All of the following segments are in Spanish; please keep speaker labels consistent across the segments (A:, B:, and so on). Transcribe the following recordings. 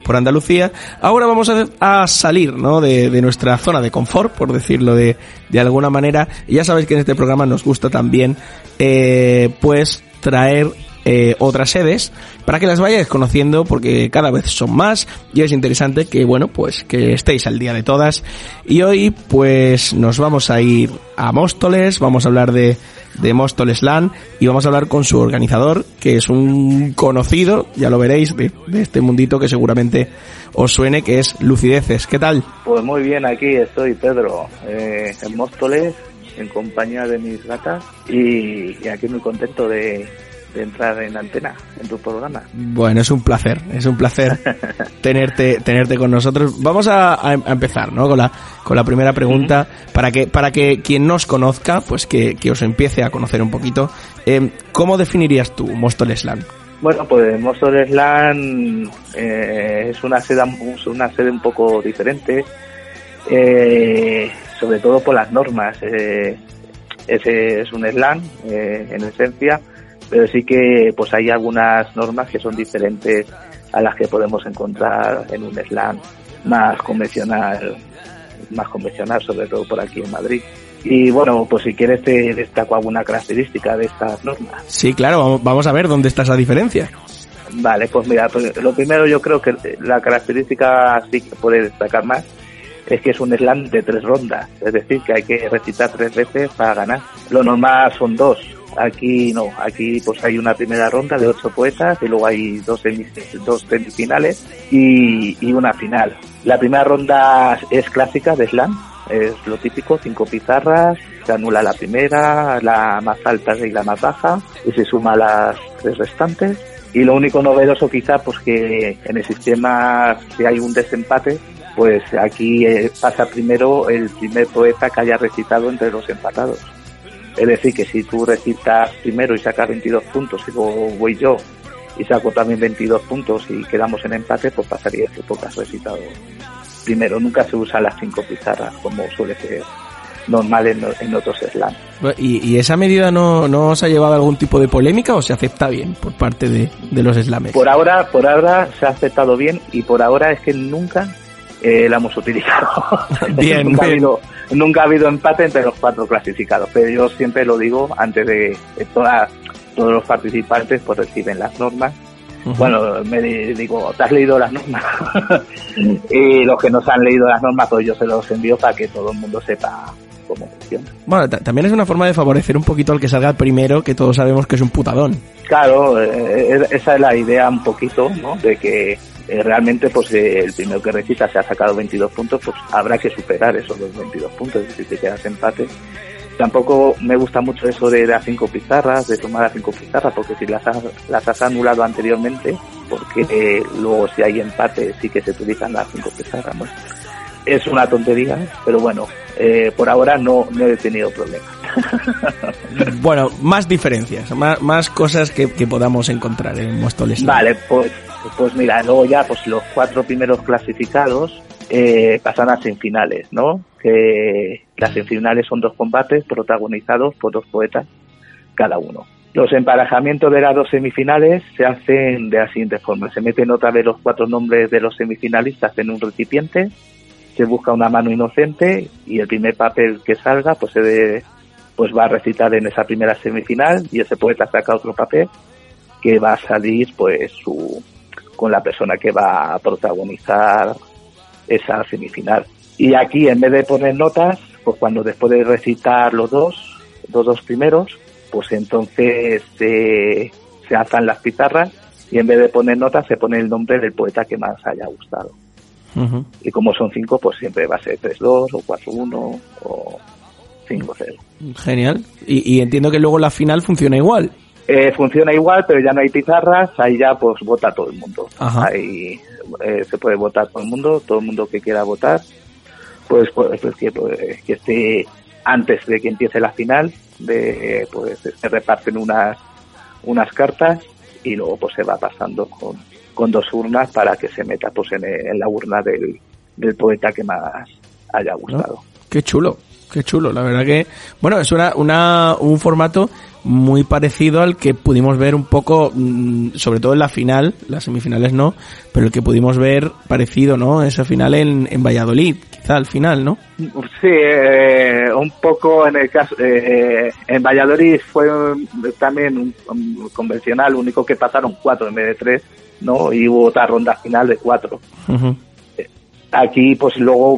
A: por Andalucía. Ahora vamos a salir, ¿no?, de nuestra zona de confort, por decirlo de alguna manera. Y ya sabéis que en este programa nos gusta también, pues, traer otras sedes para que las vayáis conociendo, porque cada vez son más y es interesante que, bueno, pues que estéis al día de todas. Y hoy pues nos vamos a ir a Móstoles, vamos a hablar de Móstoles LAN y vamos a hablar con su organizador, que es un conocido, ya lo veréis, de este mundito que seguramente os suene, que es Lucideces. ¿Qué tal?
B: Pues muy bien, aquí estoy, Pedro, en Móstoles, en compañía de mis gatas y aquí muy contento de entrar en antena en tu programa.
A: Bueno, es un placer tenerte con nosotros. Vamos a empezar, ¿no?, con la primera pregunta, para que quien nos conozca, pues que os empiece a conocer un poquito. ¿Cómo definirías tú Móstoles LAN?
B: Bueno, pues Móstoles LAN es una sede un poco diferente, sobre todo por las normas. Es un SLAN en esencia, pero sí que pues hay algunas normas que son diferentes a las que podemos encontrar en un SLAN más convencional, sobre todo por aquí en Madrid. Y bueno, pues si quieres te destaco alguna característica de estas normas.
A: Sí, claro, vamos a ver dónde está esa diferencia.
B: Vale, pues mira, pues lo primero, yo creo que la característica sí que puede destacar más es que es un SLAN de 3 rondas, es decir, que hay que recitar 3 veces para ganar. Lo normal son 2. Aquí no, aquí pues hay una primera ronda de 8 poetas y luego hay dos semifinales y una final. La primera ronda es clásica de SLAN, es lo típico, 5 pizarras, se anula la primera, la más alta y la más baja, y se suma las 3 restantes. Y lo único novedoso quizá, pues que en el sistema, si hay un desempate, pues aquí pasa primero el primer poeta que haya recitado entre los empatados. Es decir, que si tú recitas primero y sacas 22 puntos y luego voy yo y saco también 22 puntos y quedamos en empate, pues pasaría que tú has recitado primero. Nunca se usan las 5 pizarras como suele ser normal en otros SLAN.
A: ¿Y esa medida no os ha llevado a algún tipo de polémica o se acepta bien por parte de los SLAMers?
B: Por ahora se ha aceptado bien y por ahora es que nunca la hemos utilizado.
A: Bien,
B: nunca ha habido empate entre los 4 clasificados, pero yo siempre lo digo antes de todos los participantes pues reciben las normas. Uh-huh. Bueno, me digo, ¿te has leído las normas? Y los que no se han leído las normas, pues yo se los envío para que todo el mundo sepa cómo funciona.
A: Bueno, también es una forma de favorecer un poquito al que salga primero, que todos sabemos que es un putadón.
B: Claro, esa es la idea un poquito, ¿no? De que realmente pues el primero que recita se ha sacado 22 puntos, pues habrá que superar esos 22 puntos, es decir, si te quedas empate. Tampoco me gusta mucho eso de las 5 pizarras, de tomar las 5 pizarras, porque si las has anulado anteriormente, porque luego si hay empate sí que se utilizan las 5 pizarras. Bueno, es una tontería, pero bueno, por ahora no he tenido problemas.
A: Bueno, más diferencias, más cosas que podamos encontrar en Móstoles.
B: Vale, pues mira, luego ya pues los 4 primeros clasificados pasan a semifinales, ¿no? Que las semifinales son 2 combates protagonizados por 2 poetas cada uno. Los emparejamientos de las 2 semifinales se hacen de la siguiente forma: se meten otra vez los 4 nombres de los semifinalistas en un recipiente, se busca una mano inocente y el primer papel que salga pues va a recitar en esa primera semifinal, y ese poeta saca otro papel que va a salir pues con la persona que va a protagonizar esa semifinal. Y aquí, en vez de poner notas, pues cuando después de recitar los dos primeros, pues entonces se alzan las pizarras y en vez de poner notas se pone el nombre del poeta que más haya gustado. Uh-huh. Y como son 5, pues siempre va a ser 3-2 o 4-1 o 5-0.
A: Genial. Y entiendo que luego la final funciona igual.
B: Funciona igual, pero ya no hay pizarras, ahí ya pues vota todo el mundo.
A: Ajá.
B: Ahí se puede votar todo el mundo que quiera votar, pues que esté antes de que empiece la final, pues se reparten unas cartas y luego pues se va pasando con 2 urnas para que se meta pues en la urna del poeta que más haya gustado.
A: Qué chulo, la verdad que, bueno, es un formato muy parecido al que pudimos ver un poco, sobre todo en la final, las semifinales no, pero el que pudimos ver parecido, ¿no? Esa final en Valladolid, quizá al final, ¿no?
B: Sí, un poco en el caso, en Valladolid fue también un convencional, único que pasaron 4 en vez de 3, ¿no? Y hubo otra ronda final de 4.
A: Uh-huh.
B: Aquí, pues luego,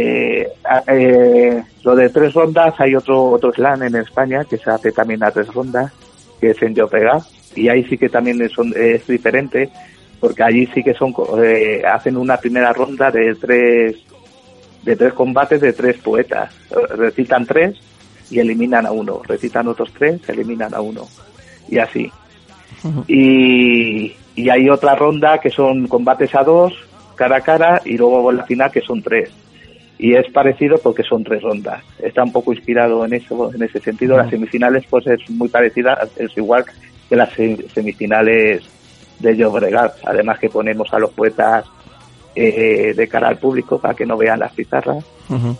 B: lo de 3 rondas, hay otro slam en España que se hace también a 3 rondas, que es en Llobregat, y ahí sí que también es diferente, porque allí sí que hacen una primera ronda de 3 combates de 3 poetas. Recitan 3 y eliminan a 1. Recitan otros 3, eliminan a 1. Y así. Uh-huh. Y hay otra ronda que son combates a 2, cara a cara, y luego la final que son 3. Y es parecido porque son 3 rondas. Está un poco inspirado en eso, en ese sentido. Uh-huh. Las semifinales pues es muy parecida, es igual que las semifinales de Llobregat. Además que ponemos a los poetas de cara al público para que no vean las pizarras. Uh-huh.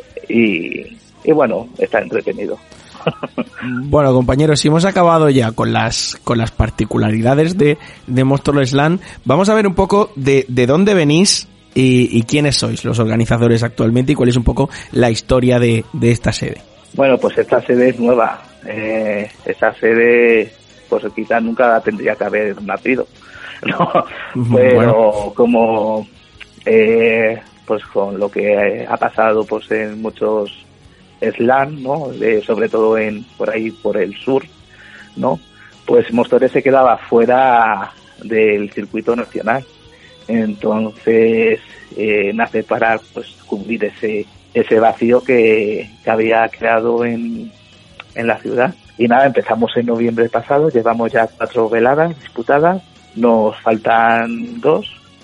B: Y bueno, está entretenido.
A: Bueno, compañeros, si hemos acabado ya con las particularidades de Móstoles Slam, vamos a ver un poco de dónde venís y quiénes sois los organizadores actualmente y cuál es un poco la historia de esta sede.
B: Bueno, pues esta sede es nueva. Esta sede, pues quizás nunca tendría que haber nacido, ¿no? Pero bueno, como pues con lo que ha pasado pues en muchos slam, ¿no? Sobre todo por ahí por el sur, ¿no? Pues Móstoles se quedaba fuera del circuito nacional. Entonces nace para pues cubrir ese vacío que había creado en la ciudad. Y nada, empezamos en noviembre pasado, llevamos ya 4 veladas disputadas, nos faltan 2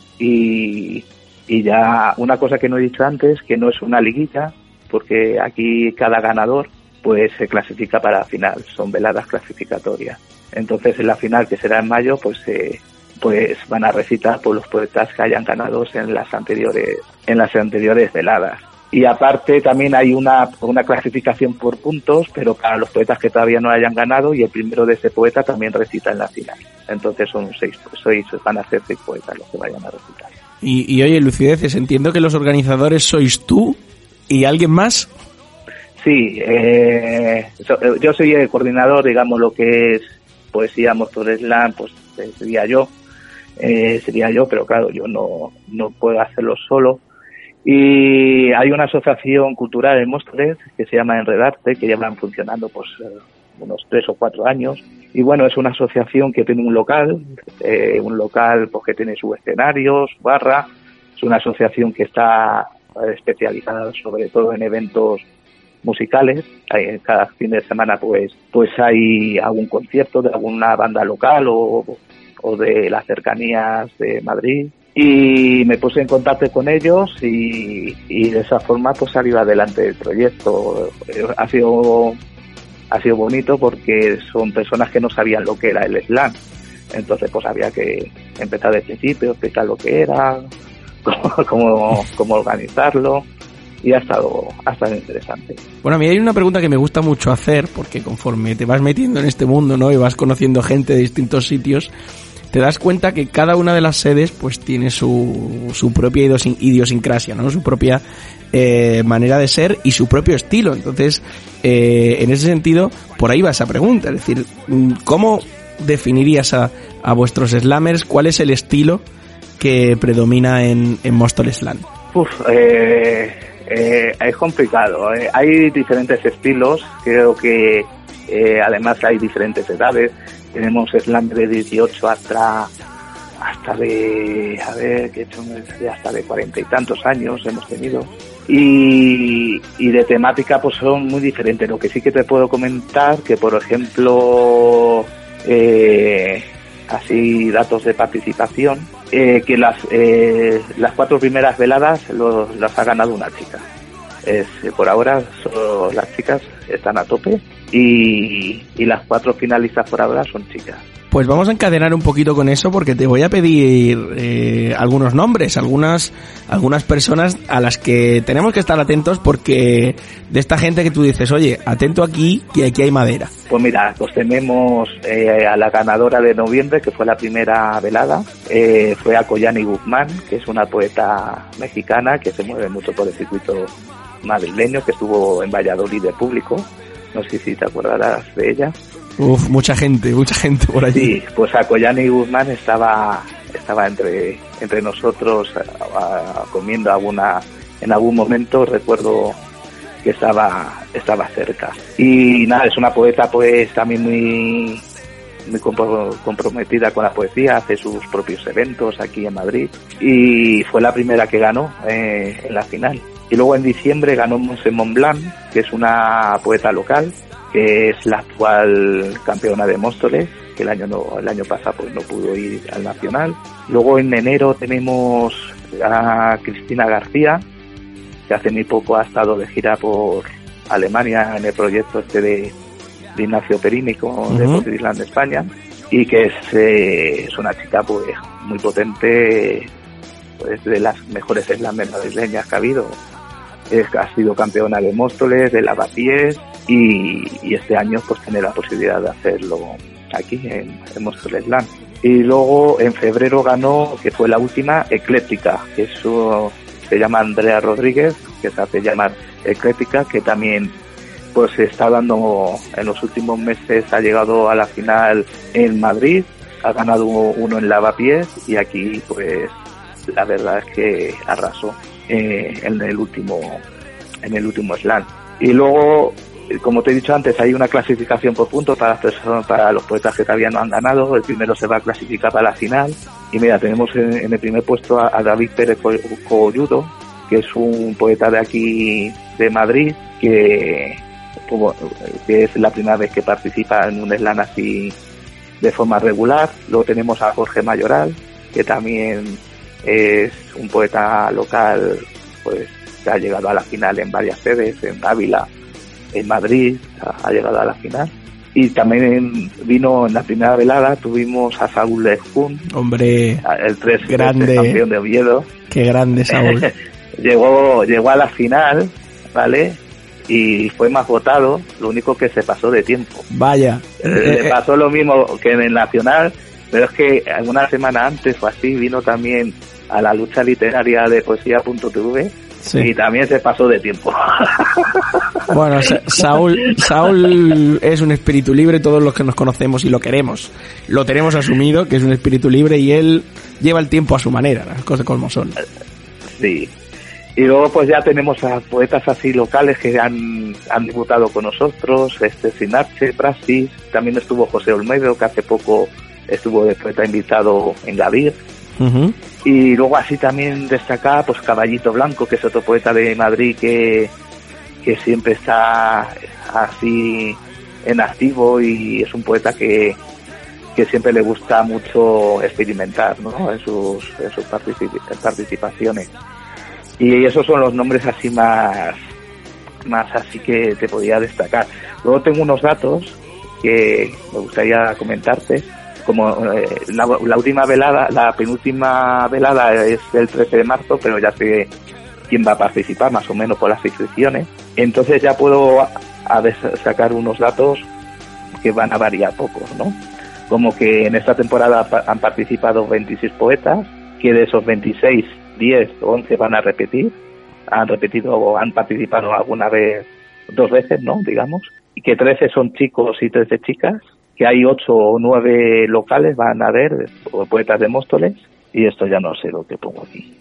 B: y ya una cosa que no he dicho antes, que no es una liguilla, porque aquí cada ganador pues se clasifica para la final, son veladas clasificatorias. Entonces en la final, que será en mayo, pues van a recitar por los poetas que hayan ganado en las anteriores veladas. Y aparte también hay una clasificación por puntos, pero para los poetas que todavía no hayan ganado, y el primero de ese poeta también recita en la final. Entonces son 6, van a ser 6 poetas los que vayan a recitar.
A: Y oye, Lucideces, entiendo que los organizadores sois tú y alguien más.
B: Sí, yo soy el coordinador, digamos, lo que es poesía Móstoles Slam, pues sería yo, pero claro, yo no puedo hacerlo solo. Y hay una asociación cultural en Móstoles que se llama Enredarte, que llevan funcionando pues unos 3 o 4 años. Y bueno, es una asociación que tiene un local pues que tiene su escenario, su barra. Es una asociación que está especializada sobre todo en eventos musicales. Cada fin de semana pues hay algún concierto de alguna banda local o de las cercanías de Madrid. Y me puse en contacto con ellos y de esa forma pues salió adelante el proyecto. Ha sido bonito porque son personas que no sabían lo que era el slam. Entonces pues había que empezar desde el principio, explicar lo que era, cómo organizarlo, y ha estado interesante.
A: Bueno, a mí hay una pregunta que me gusta mucho hacer, porque conforme te vas metiendo en este mundo, ¿no? Y vas conociendo gente de distintos sitios, te das cuenta que cada una de las sedes pues tiene su propia idiosincrasia, ¿no? Su propia manera de ser y su propio estilo. Entonces, en ese sentido, por ahí va esa pregunta. Es decir, ¿cómo definirías a vuestros slammers? ¿Cuál es el estilo que predomina en Móstoles Slam?
B: Es complicado. Hay diferentes estilos. Creo que además hay diferentes edades. Tenemos slam de 18 hasta de, hasta de 40 y tantos años hemos tenido. Y de temática pues son muy diferentes. Lo que sí que te puedo comentar, que por ejemplo, así datos de participación, que las 4 primeras veladas las ha ganado una chica. Por ahora las chicas están a tope y las 4 finalistas por ahora son chicas.
A: Pues vamos a encadenar un poquito con eso porque te voy a pedir algunos nombres, algunas personas a las que tenemos que estar atentos porque de esta gente que tú dices, oye, atento aquí, que aquí hay madera.
B: Pues mira, pues tenemos a la ganadora de noviembre, que fue la primera velada, fue a Koyani Guzmán, que es una poeta mexicana que se mueve mucho por el circuito madrileño, que estuvo en Valladolid de público, no sé si te acordarás de ella.
A: Uf, mucha gente por allí.
B: Sí, pues a Koyani Guzmán estaba entre nosotros comiendo en algún momento, recuerdo que estaba cerca. Y nada, es una poeta pues también muy comprometida con la poesía, hace sus propios eventos aquí en Madrid y fue la primera que ganó en la final. Y luego en diciembre ganó Montse Montblanc, que es una poeta local, que es la actual campeona de Móstoles, que el año pasado pues no pudo ir al nacional. Luego en enero tenemos a Cristina García, que hace muy poco ha estado de gira por Alemania en el proyecto de Ignacio Perini con de Poetry Slam de España, y que es una chica pues muy potente, pues de las mejores slammers madrileñas que ha habido. Ha sido campeona de Móstoles, de Lavapiés, y este año pues tiene la posibilidad de hacerlo aquí en Móstoles Slam. Y luego en febrero ganó, que fue la última, Ecléctica, que eso se llama Andrea Rodríguez, que se hace llamar Ecléctica, que también pues se está dando en los últimos meses, ha llegado a la final en Madrid, ha ganado uno en Lavapiés, y aquí pues la verdad es que arrasó en el último slam. Y luego, como te he dicho antes, hay una clasificación por puntos para los poetas que todavía no han ganado. El primero se va a clasificar para la final, y mira, tenemos en el primer puesto a David Pérez Colludo, que es un poeta de aquí de Madrid, que es la primera vez que participa en un slam así de forma regular. Luego tenemos a Jorge Mayoral, que también es un poeta local, pues que ha llegado a la final en varias sedes, en Ávila, en Madrid, ha llegado a la final. Y también vino en la primera velada, tuvimos a Saúl Lezcún,
A: hombre,
B: el 3
A: grande,
B: campeón de Oviedo.
A: Qué grande Saúl.
B: llegó a la final, ¿vale? Y fue más votado, lo único que se pasó de tiempo.
A: Vaya.
B: Le pasó lo mismo que en el Nacional, pero es que alguna semana antes o así vino también a la lucha literaria de poesía.tv, sí, y también se pasó de tiempo.
A: Bueno, Saúl es un espíritu libre, todos los que nos conocemos y lo queremos, lo tenemos asumido, que es un espíritu libre, y él lleva el tiempo a su manera, las cosas como son.
B: Sí. Y luego pues ya tenemos a poetas así locales que han debutado con nosotros, Sinarche, Praxis, también estuvo José Olmedo, que hace poco estuvo de poeta invitado en Gavir. Uh-huh. Y luego así también destacar pues Caballito Blanco, que es otro poeta de Madrid que siempre está así en activo, y es un poeta que siempre le gusta mucho experimentar, ¿no? en sus participaciones. Y esos son los nombres así más así que te podría destacar. Luego tengo unos datos que me gustaría comentarte. Como la última velada, la penúltima velada es el 13 de marzo, pero ya sé quién va a participar más o menos por las inscripciones. Entonces ya puedo sacar unos datos que van a variar pocos, ¿no? Como que en esta temporada han participado 26 poetas, que de esos 26, 10 o 11 van a repetir. Han repetido o han participado alguna vez, 2 veces, ¿no? Digamos. Y que 13 son chicos y 13 chicas. Que hay 8 o 9 locales, van a ver, poetas de Móstoles, y esto ya no sé lo que pongo aquí.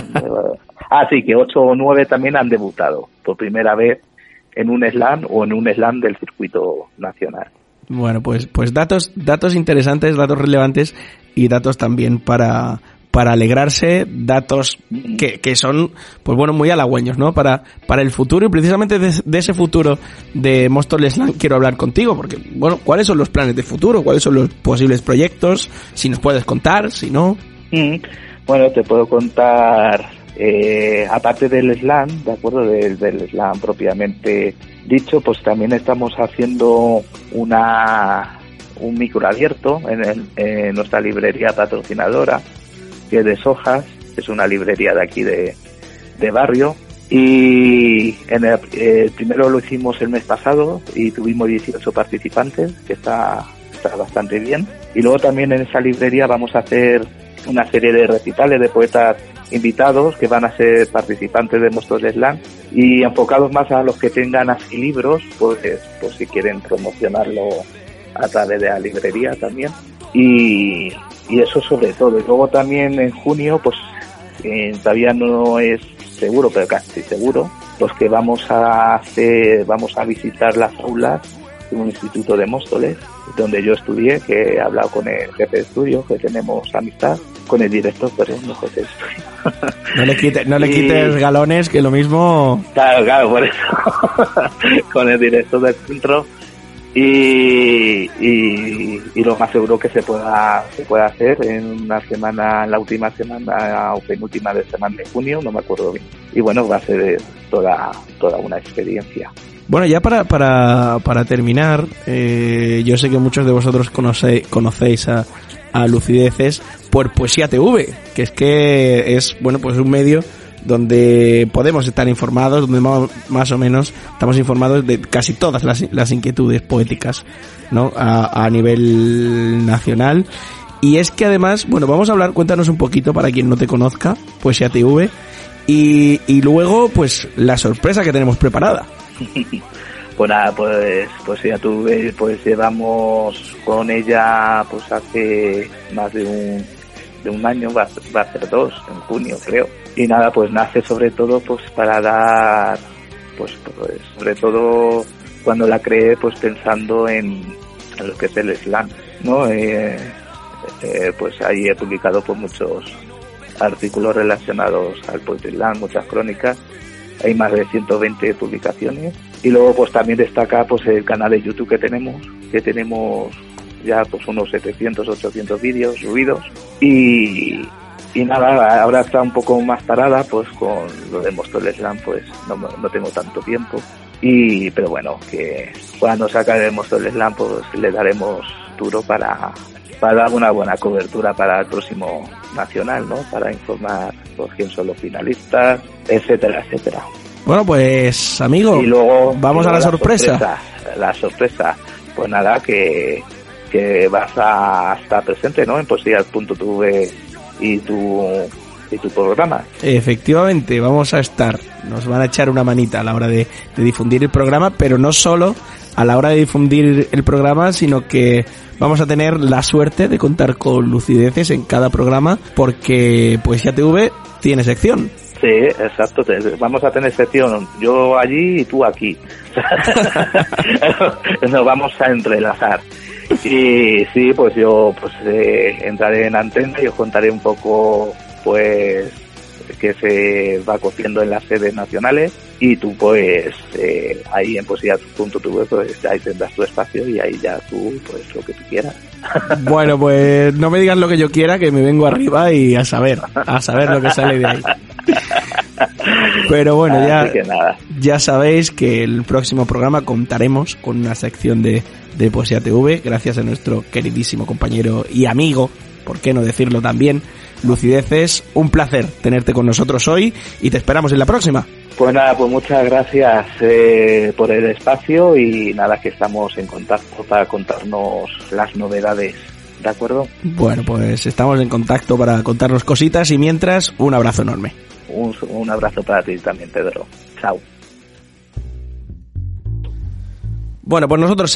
B: Sí, que 8 o 9 también han debutado por primera vez en un slam o en un slam del circuito nacional.
A: Bueno, pues datos interesantes, datos relevantes, y datos también para alegrarse, datos que son, pues bueno, muy halagüeños, ¿no? Para el futuro, y precisamente de ese futuro de Móstoles Slam quiero hablar contigo, porque, bueno, ¿cuáles son los planes de futuro? ¿Cuáles son los posibles proyectos? Si nos puedes contar, si no.
B: Bueno, te puedo contar, aparte del slam, ¿de acuerdo? Del slam propiamente dicho, pues también estamos haciendo un micro abierto en nuestra librería patrocinadora, que es de Sojas, es una librería de aquí de barrio, y el primero lo hicimos el mes pasado y tuvimos 18 participantes, que está bastante bien. Y luego también en esa librería vamos a hacer una serie de recitales de poetas invitados que van a ser participantes de Monstruos de Slam, y enfocados más a los que tengan así libros, pues si quieren promocionarlo a través de la librería también. Y eso sobre todo. Y luego también en junio, pues todavía no es seguro, pero casi seguro, pues que vamos a visitar las aulas de un instituto de Móstoles, donde yo estudié, que he hablado con el jefe de estudio, que tenemos amistad, con el director, perdón, no jefe de estudio.
A: No le quites galones, que lo mismo...
B: Claro, por eso. Con el director del centro. Y lo más seguro que se pueda hacer en la última semana o penúltima de semana de junio, no me acuerdo bien. Y bueno, va a ser toda una experiencia.
A: Bueno, ya para terminar, yo sé que muchos de vosotros conocéis a Lucideces por Poesía TV, que es bueno, pues un medio donde podemos estar informados, donde más o menos estamos informados de casi todas las inquietudes poéticas, ¿no? A nivel nacional. Y es que además, bueno, vamos a hablar, cuéntanos un poquito para quien no te conozca, Poesía TV, y luego, pues, la sorpresa que tenemos preparada.
B: Pues nada, pues ya tuve, pues llevamos con ella pues hace más de un año, va a ser 2, en junio creo. Y nada, pues nace sobre todo pues para dar, pues sobre todo cuando la creé, pues pensando en lo que es el slam, ¿no? Pues ahí he publicado pues muchos artículos relacionados al poetry slam, muchas crónicas. Hay más de 120 publicaciones. Y luego pues también destaca pues el canal de YouTube que tenemos ya pues unos 700, 800 vídeos subidos. Y nada, ahora está un poco más parada pues con lo de Monstruos Slam, pues no tengo tanto tiempo. Pero bueno, que cuando saca el Monstruos Slam pues le daremos duro para dar una buena cobertura para el próximo nacional, ¿no? Para informar por quién son los finalistas, etcétera, etcétera.
A: Bueno, pues amigo,
B: y luego,
A: vamos a la sorpresa.
B: La sorpresa, pues nada, que vas a estar presente, ¿no? En Poesía.tv y tu programa.
A: Efectivamente, vamos a estar. Nos van a echar una manita a la hora de difundir el programa, pero no solo a la hora de difundir el programa, sino que vamos a tener la suerte de contar con Lucideces en cada programa, porque Poesía TV tiene sección.
B: Sí, exacto. Vamos a tener sección, yo allí y tú aquí. Nos vamos a entrelazar. Y sí, pues yo entraré en antena y os contaré un poco pues que se va cociendo en las sedes nacionales, y tú pues ahí en Poesía.tv pues ahí tendrás tu espacio y ahí ya tú pues lo que tú quieras.
A: Bueno, pues no me digas lo que yo quiera, que me vengo arriba y a saber lo que sale de ahí. Pero bueno, ya sabéis que el próximo programa contaremos con una sección de Poesía TV, gracias a nuestro queridísimo compañero y amigo, por qué no decirlo también, Lucideces. Un placer tenerte con nosotros hoy y te esperamos en la próxima.
B: Pues nada, pues muchas gracias por el espacio, y nada, que estamos en contacto para contarnos las novedades, ¿de acuerdo?
A: Bueno, pues estamos en contacto para contarnos cositas, y mientras, un abrazo enorme.
B: Un abrazo para ti también, Pedro. Chao.
A: Bueno, pues nosotros